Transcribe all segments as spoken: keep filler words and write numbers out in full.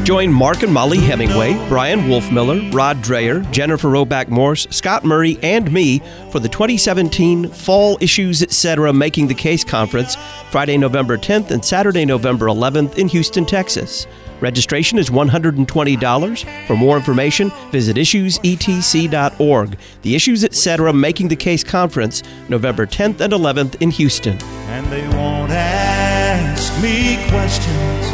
Join Mark and Molly Hemingway, Brian Wolfmiller, Rod Dreyer, Jennifer Roback Morse, Scott Murray, and me for the twenty seventeen Fall Issues Etc. Making the Case Conference, Friday, November tenth and Saturday, November eleventh in Houston, Texas. Registration is one hundred twenty dollars. For more information, visit issues e t c dot org. The Issues Etc. Making the Case Conference, November tenth and eleventh in Houston. And they won't ask me questions.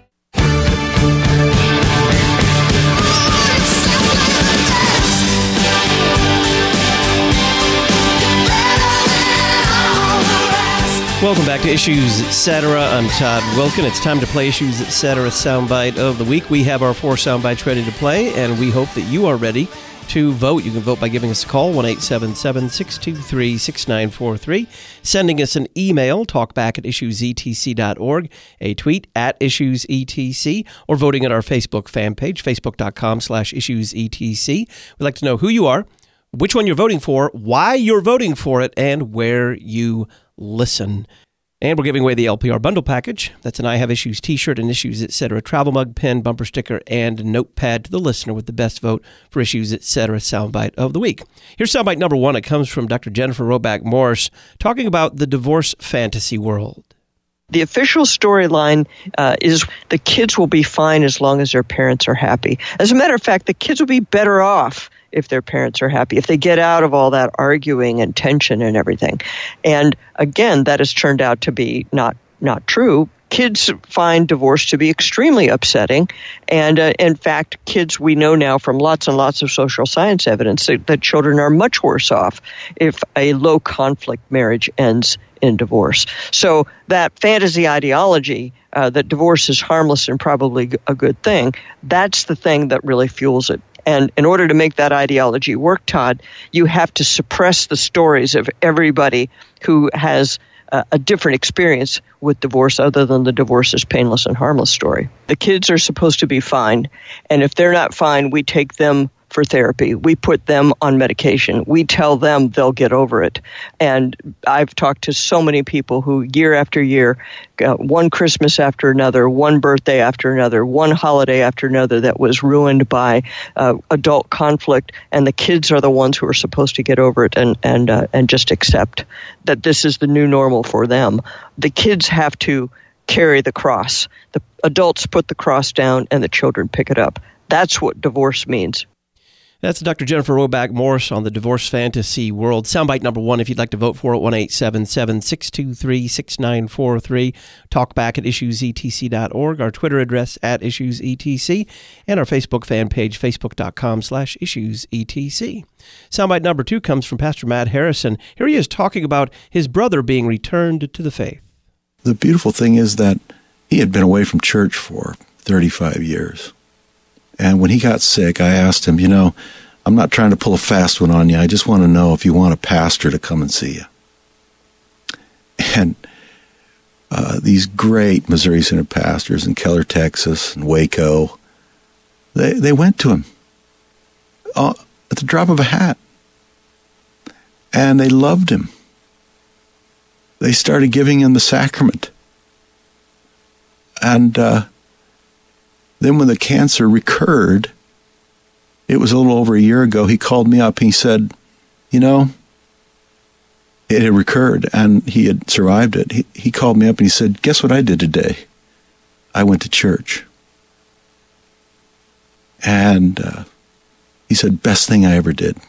Welcome back to Issues Etc. I'm Todd Wilkin. It's time to play Issues Etc. Soundbite of the Week. We have our four soundbites ready to play, and we hope that you are ready to vote. You can vote by giving us a call, one eight seven seven, six two three, six nine four three, sending us an email, talkback at issues e t c dot org, a tweet at issues e t c, or voting at our Facebook fan page, facebook.com slash issues etc. We'd like to know who you are, which one you're voting for, why you're voting for it, and where you listen. And we're giving away the L P R bundle package. That's an I Have Issues t-shirt and Issues Etc. travel mug, pen, bumper sticker, and notepad to the listener with the best vote for Issues Etc. soundbite of the week. Here's soundbite number one. It comes from Doctor Jennifer Roback Morse talking about the divorce fantasy world. The official storyline uh, is the kids will be fine as long as their parents are happy. As a matter of fact, the kids will be better off if their parents are happy, if they get out of all that arguing and tension and everything. And again, that has turned out to be not not true. Kids find divorce to be extremely upsetting. And uh, in fact, kids, we know now from lots and lots of social science evidence that, that children are much worse off if a low conflict marriage ends in divorce. So that fantasy ideology uh, that divorce is harmless and probably a good thing, that's the thing that really fuels it. And in order to make that ideology work, Todd, you have to suppress the stories of everybody who has uh, a different experience with divorce other than the divorce is painless and harmless story. The kids are supposed to be fine, and if they're not fine, we take them for therapy. We put them on medication. We tell them they'll get over it. And I've talked to so many people who year after year, uh, one Christmas after another, one birthday after another, one holiday after another that was ruined by uh, adult conflict, and the kids are the ones who are supposed to get over it and and uh, and just accept that this is the new normal for them. The kids have to carry the cross. The adults put the cross down and the children pick it up. That's what divorce means. That's Doctor Jennifer Roback Morse on the divorce fantasy world. Soundbite number one, if you'd like to vote for it, one eight seven seven, six two three, six nine four three. Talk back at issues e t c dot org, our Twitter address at issues e t c, and our Facebook fan page, facebook.com slash issues etc. Soundbite number two comes from Pastor Matt Harrison. Here he is talking about his brother being returned to the faith. The beautiful thing is that he had been away from church for thirty-five years. And when he got sick, I asked him, you know, I'm not trying to pull a fast one on you. I just want to know if you want a pastor to come and see you. And uh, these great Missouri Synod pastors in Keller, Texas, and Waco, they, they went to him uh, at the drop of a hat. And they loved him. They started giving him the sacrament. And uh, then when the cancer recurred, it was a little over a year ago, he called me up and he said, you know, it had recurred and he had survived it. He, he called me up and he said, guess what I did today? I went to church. And uh, he said, best thing I ever did.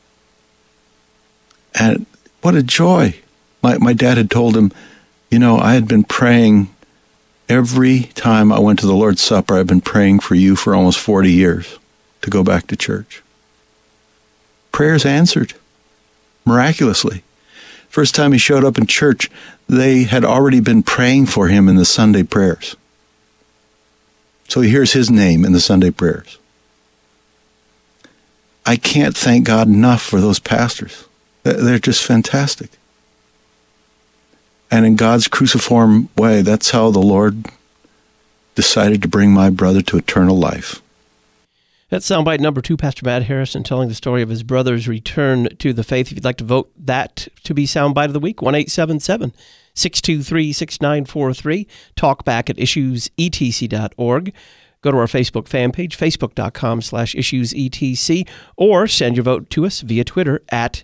And what a joy. My, my dad had told him, you know, I had been praying every time I went to the Lord's Supper. I've been praying for you for almost forty years to go back to church. Prayers answered miraculously. First time he showed up in church, they had already been praying for him in the Sunday prayers. So he hears his name in the Sunday prayers. I can't thank God enough for those pastors. They're just fantastic. And in God's cruciform way, that's how the Lord decided to bring my brother to eternal life. That's soundbite number two, Pastor Matt Harrison telling the story of his brother's return to the faith. If you'd like to vote that to be soundbite of the week, one eight seven seven, six two three, six nine four three. Talk back at issues e t c dot org. Go to our Facebook fan page, facebook.com slash issuesetc, or send your vote to us via Twitter at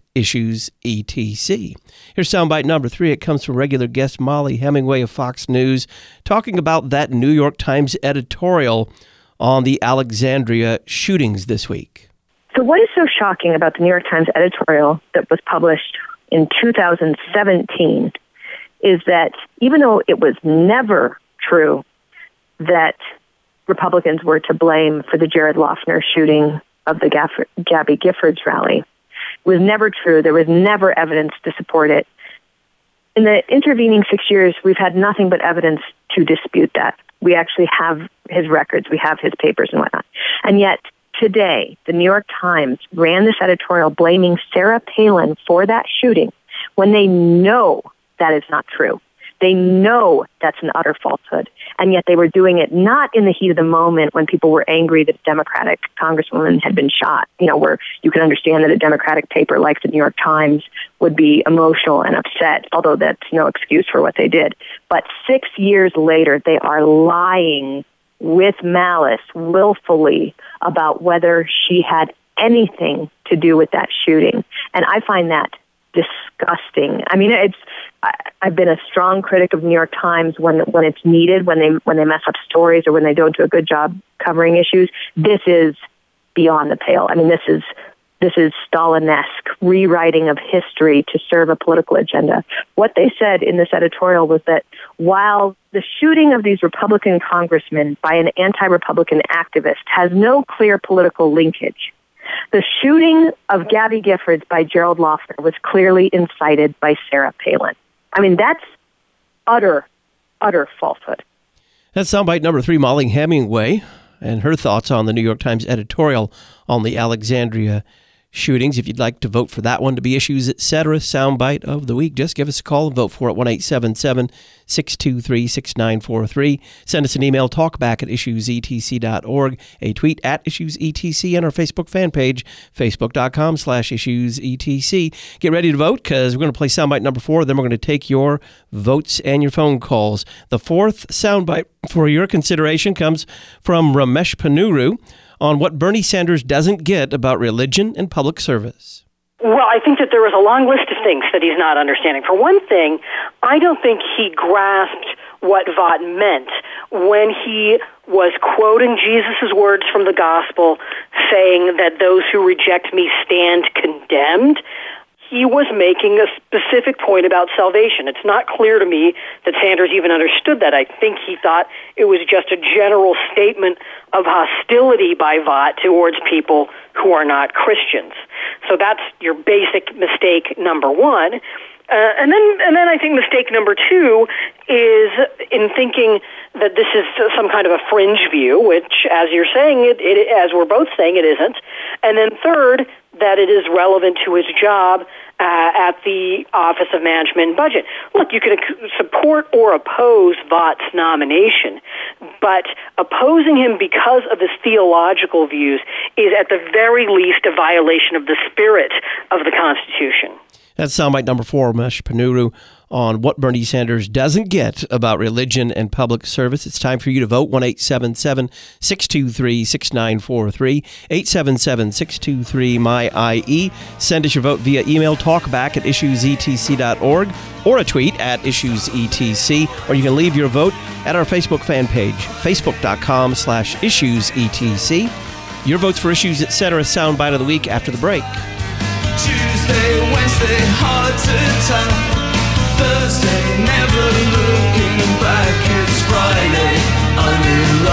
issuesetc. Here's soundbite number three. It comes from regular guest Molly Hemingway of Fox News, talking about that New York Times editorial on the Alexandria shootings this week. So what is so shocking about the New York Times editorial that was published in two thousand seventeen is that even though it was never true that Republicans were to blame for the Jared Loughner shooting of the Gaff- Gabby Giffords rally, it was never true. There was never evidence to support it. In the intervening six years, we've had nothing but evidence to dispute that. We actually have his records, we have his papers and whatnot. And yet, today, the New York Times ran this editorial blaming Sarah Palin for that shooting when they know that is not true. They know that's an utter falsehood. And yet they were doing it not in the heat of the moment when people were angry that a Democratic congresswoman had been shot, you know, where you can understand that a Democratic paper like the New York Times would be emotional and upset, although that's no excuse for what they did. But six years later, they are lying with malice, willfully, about whether she had anything to do with that shooting. And I find that disgusting. I mean, it's. I, I've been a strong critic of the New York Times when when it's needed, when they when they mess up stories or when they don't do a good job covering issues. This is beyond the pale. I mean, this is this is Stalin-esque rewriting of history to serve a political agenda. What they said in this editorial was that while the shooting of these Republican congressmen by an anti-Republican activist has no clear political linkage, the shooting of Gabby Giffords by Gerald Loughner was clearly incited by Sarah Palin. I mean, that's utter, utter falsehood. That's soundbite number three, Molly Hemingway, and her thoughts on the New York Times editorial on the Alexandria shootings. If you'd like to vote for that one to be Issues Etc. soundbite of the week, just give us a call and vote for it, one eight seven seven, six two three, six nine four three. Send us an email, talkback at issues e t c dot org, a tweet at issuesetc, and our Facebook fan page, facebook.com slash issuesetc. Get ready to vote because we're going to play soundbite number four, then we're going to take your votes and your phone calls. The fourth soundbite for your consideration comes from Ramesh Panuru on what Bernie Sanders doesn't get about religion and public service. Well, I think that there was a long list of things that he's not understanding. For one thing, I don't think he grasped what Vaught meant when he was quoting Jesus' words from the gospel, saying that those who reject me stand condemned. He was making a specific point about salvation. It's not clear to me that Sanders even understood that. I think he thought it was just a general statement of hostility by Vaught towards people who are not Christians. So that's your basic mistake number one. Uh, and then, and then I think mistake number two is in thinking that this is some kind of a fringe view, which, as you're saying, it, it as we're both saying, it isn't. And then third, that it is relevant to his job uh, at the Office of Management and Budget. Look, you can support or oppose Vaught's nomination, but opposing him because of his theological views is at the very least a violation of the spirit of the Constitution. That's soundbite number four, Ramesh Panuru, on what Bernie Sanders doesn't get about religion and public service. It's time for you to vote, one eight seven seven, six two three, six nine four three, eight seven seven, six two three, M Y I E. Send us your vote via email, talkback at issues e t c dot org, or a tweet at issuesetc, or you can leave your vote at our Facebook fan page, facebook.com slash issuesetc. Your votes for Issues Etc. soundbite of the week after the break. Tuesday, Wednesday, hard to tell. Thursday, never looking back. It's Friday, I'm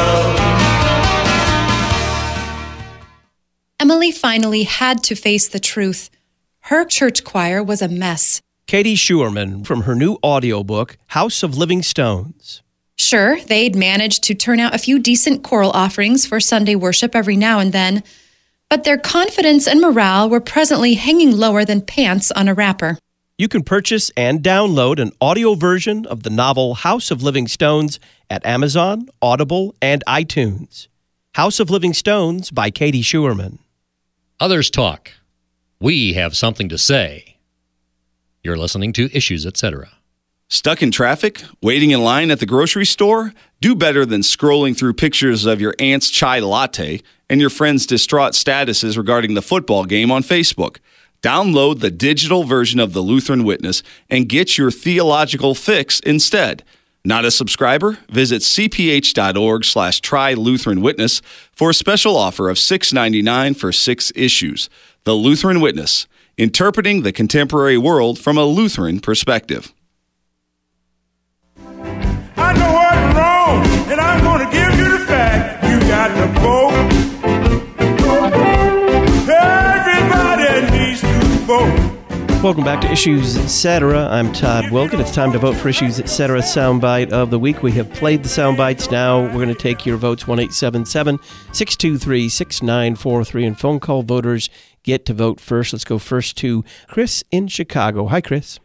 in love. Emily finally had to face the truth. Her church choir was a mess. Katie Schuerman from her new audiobook, House of Living Stones. Sure, they'd managed to turn out a few decent choral offerings for Sunday worship every now and then, but their confidence and morale were presently hanging lower than pants on a wrapper. You can purchase and download an audio version of the novel House of Living Stones at Amazon, Audible, and iTunes. House of Living Stones by Katie Schuerman. Others talk. We have something to say. You're listening to Issues Etc. Stuck in traffic? Waiting in line at the grocery store? Do better than scrolling through pictures of your aunt's chai latte and your friend's distraught statuses regarding the football game on Facebook. Download the digital version of the Lutheran Witness and get your theological fix instead. Not a subscriber? Visit cph.org slash try Lutheran Witness for a special offer of six dollars and ninety-nine cents for six issues. The Lutheran Witness, interpreting the contemporary world from a Lutheran perspective. I know what's wrong, and I'm going to give you the fact. You got to vote. Everybody needs to vote. Welcome back to Issues Etc. I'm Todd Wilken. It's time to vote for Issues Etc. Soundbite of the week. We have played the soundbites. Now we're going to take your votes. one eight seven seven, six two three, six nine four three. And phone call voters get to vote first. Let's go first to Chris in Chicago. Hi, Chris.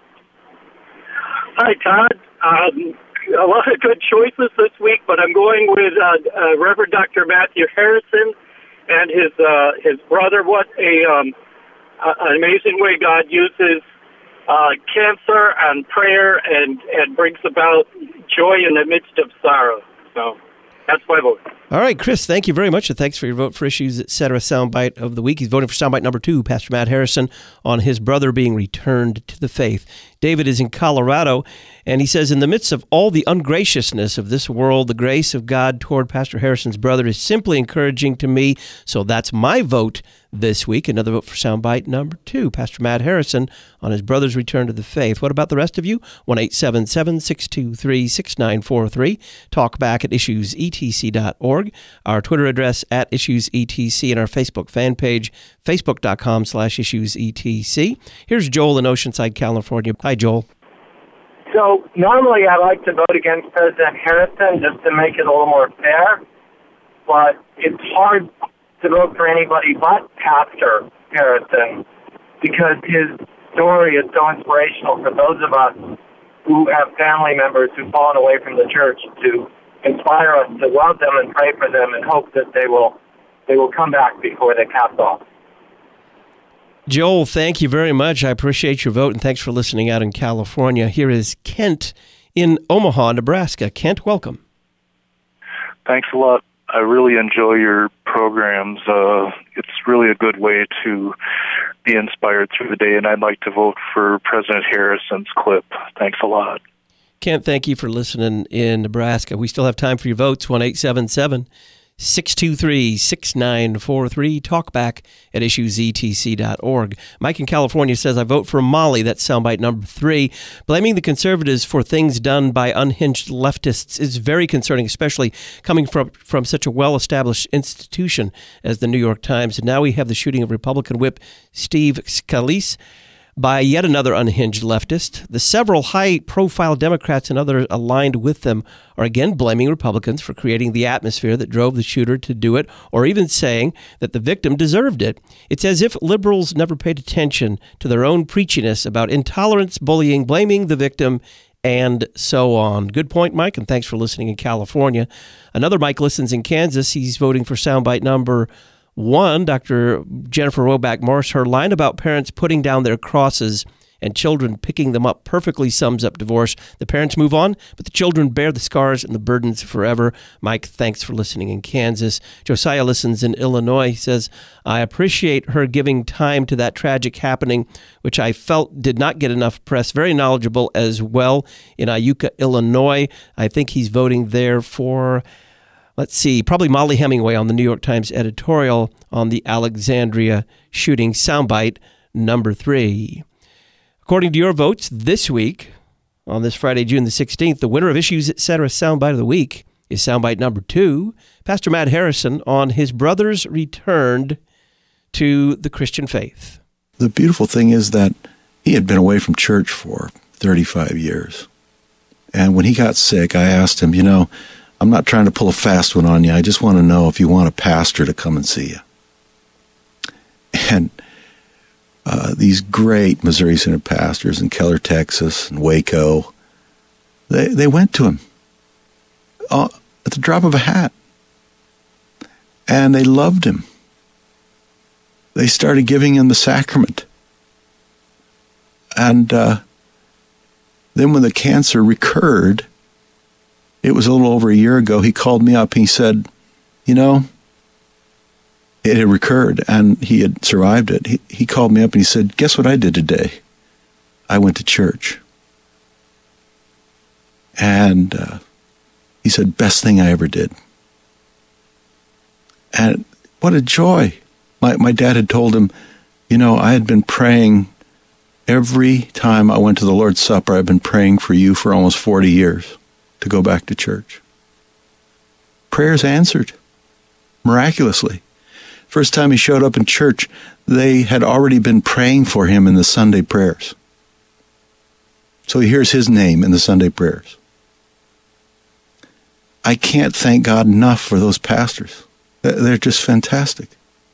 Hi, Todd. Um, a lot of good choices this week, but I'm going with uh, uh, Reverend Doctor Matthew Harrison and his uh, his brother. What a um, uh, an amazing way God uses uh, cancer and prayer and, and brings about joy in the midst of sorrow. So that's my vote. All right, Chris, thank you very much, and thanks for your vote for Issues Etc. Soundbite of the week. He's voting for soundbite number two, Pastor Matt Harrison, on his brother being returned to the faith. David is in Colorado, and he says, in the midst of all the ungraciousness of this world, the grace of God toward Pastor Harrison's brother is simply encouraging to me, so that's my vote this week. Another vote for soundbite number two, Pastor Matt Harrison, on his brother's return to the faith. What about the rest of you? one eight seven seven, six two three, six nine four three. Talk back at issues e t c dot org. Our Twitter address at IssuesETC, and our Facebook fan page, facebook.com slash IssuesETC. Here's Joel in Oceanside, California. Hi, Joel. So normally I like to vote against President Harrison just to make it a little more fair, but it's hard to vote for anybody but Pastor Harrison because his story is so inspirational for those of us who have family members who've fallen away from the church, to inspire us to love them and pray for them and hope that they will they will come back before they cast off. Joel, thank you very much. I appreciate your vote, and thanks for listening out in California. Here is Kent in Omaha, Nebraska. Kent, welcome. Thanks a lot. I really enjoy your programs. Uh, it's really a good way to be inspired through the day, and I'd like to vote for President Harrison's clip. Thanks a lot. Kent, thank you for listening in Nebraska. We still have time for your votes, one eight seven seven, six two three, six nine four three. Talk back at issues e t c dot org. Mike in California says, I vote for Molly. That's soundbite number three. Blaming the conservatives for things done by unhinged leftists is very concerning, especially coming from, from such a well-established institution as the New York Times. And now we have the shooting of Republican whip Steve Scalise by yet another unhinged leftist. The several high-profile Democrats and others aligned with them are again blaming Republicans for creating the atmosphere that drove the shooter to do it, or even saying that the victim deserved it. It's as if liberals never paid attention to their own preachiness about intolerance, bullying, blaming the victim, and so on. Good point, Mike, and thanks for listening in California. Another Mike listens in Kansas. He's voting for soundbite number One, Doctor Jennifer Roback Morris, her line about parents putting down their crosses and children picking them up perfectly sums up divorce. The parents move on, but the children bear the scars and the burdens forever. Mike, thanks for listening in Kansas. Josiah listens in Illinois. He says, I appreciate her giving time to that tragic happening, which I felt did not get enough press. Very knowledgeable as well in Iuka, Illinois. I think he's voting there for... Let's see, probably Molly Hemingway on the New York Times editorial on the Alexandria shooting. Soundbite number three. According to your votes this week, on this Friday, June the sixteenth, the winner of Issues Etc. Soundbite of the Week is soundbite number two, Pastor Matt Harrison on his brother's return to the Christian faith. The beautiful thing is that he had been away from church for thirty-five years. And when he got sick, I asked him, you know, I'm not trying to pull a fast one on you. I just want to know if you want a pastor to come and see you. And uh, these great Missouri Synod pastors in Keller, Texas, and Waco, they they went to him uh, at the drop of a hat. And they loved him. They started giving him the sacrament. And uh, Then when the cancer recurred, it was a little over a year ago, he called me up and he said, you know, it had recurred and he had survived it. He, he called me up and he said, guess what I did today? I went to church. And uh, he said, best thing I ever did. And what a joy. My my dad had told him, you know, I had been praying every time I went to the Lord's Supper. I've been praying for you for almost forty years to go back to church. Prayers answered miraculously. First time he showed up in church, they had already been praying for him in the Sunday prayers. So he hears his name in the Sunday prayers. I can't thank God enough for those pastors. They're just fantastic.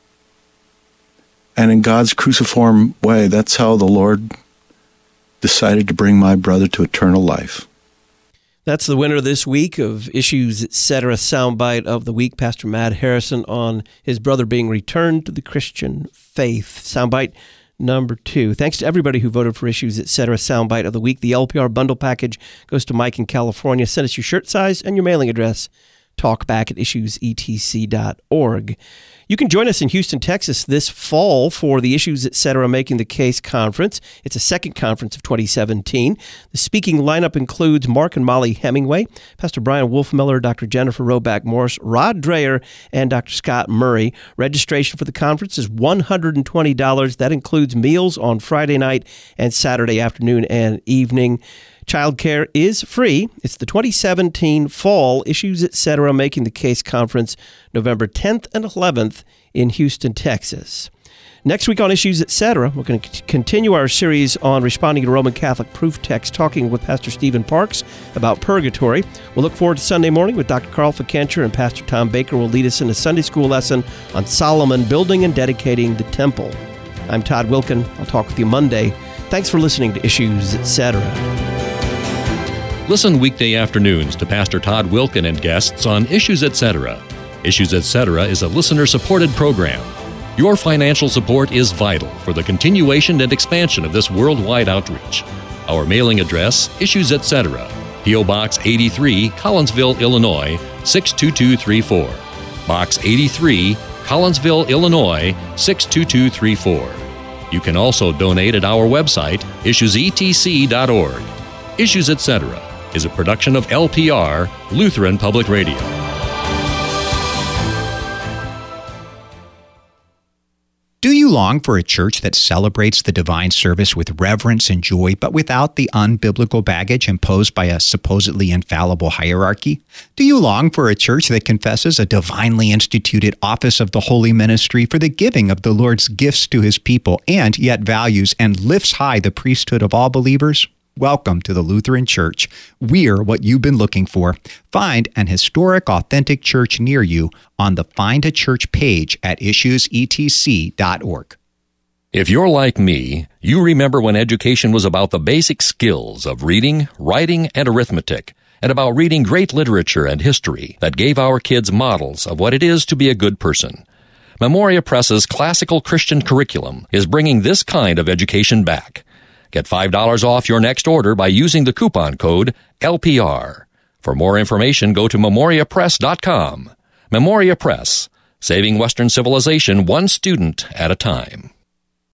And in God's cruciform way, that's how the Lord decided to bring my brother to eternal life. That's the winner this week of Issues Etc. Soundbite of the Week, Pastor Matt Harrison, on his brother being returned to the Christian faith. Soundbite number two. Thanks to everybody who voted for Issues Etc. Soundbite of the Week. The L P R bundle package goes to Mike in California. Send us your shirt size and your mailing address. Talkback at issues e t c dot org. You can join us in Houston, Texas this fall for the Issues Etc. Making the Case Conference. It's a second conference of twenty seventeen. The speaking lineup includes Mark and Molly Hemingway, Pastor Brian Wolfmiller, Doctor Jennifer Roback Morris, Rod Dreher, and Doctor Scott Murray. Registration for the conference is one hundred twenty dollars. That includes meals on Friday night and Saturday afternoon and evening. Childcare is free. It's the twenty seventeen Fall Issues Etc. Making the Case Conference, November tenth and eleventh in Houston, Texas. Next week on Issues Etc., we're going to continue our series on responding to Roman Catholic proof text, talking with Pastor Stephen Parks about purgatory. We'll look forward to Sunday morning with Doctor Carl Fikencher, and Pastor Tom Baker will lead us in a Sunday school lesson on Solomon building and dedicating the temple. I'm Todd Wilkin. I'll talk with you Monday. Thanks for listening to Issues Etc. Listen weekday afternoons to Pastor Todd Wilkin and guests on Issues Etc. Issues Etc. is a listener-supported program. Your financial support is vital for the continuation and expansion of this worldwide outreach. Our mailing address, Issues Etc., P O. Box eighty-three, Collinsville, Illinois, six two two three four. Box eighty-three, Collinsville, Illinois, six two two three four. You can also donate at our website, issues e t c dot org. Issues Etc. is a production of L P R, Lutheran Public Radio. Do you long for a church that celebrates the divine service with reverence and joy, but without the unbiblical baggage imposed by a supposedly infallible hierarchy? Do you long for a church that confesses a divinely instituted office of the holy ministry for the giving of the Lord's gifts to his people, and yet values and lifts high the priesthood of all believers? Welcome to the Lutheran Church. We're what you've been looking for. Find an historic, authentic church near you on the Find a Church page at issues e t c dot org. If you're like me, you remember when education was about the basic skills of reading, writing, and arithmetic, and about reading great literature and history that gave our kids models of what it is to be a good person. Memoria Press's classical Christian curriculum is bringing this kind of education back. Get five dollars off your next order by using the coupon code L P R. For more information, go to memoria press dot com. Memoria Press, saving Western civilization one student at a time.